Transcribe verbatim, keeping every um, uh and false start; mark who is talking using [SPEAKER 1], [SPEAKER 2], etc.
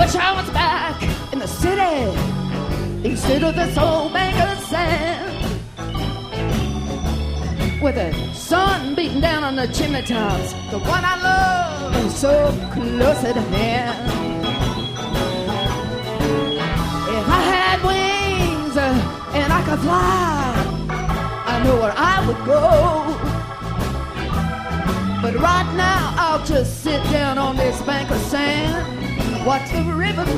[SPEAKER 1] wish I was back in the city instead of this old bank of sand, with the sun beating down on the chimney tops, the one I love is so close at hand. If I had wings uh, and I could fly, I know where I would go. But right now I'll just sit down on this bank of sand, watch the river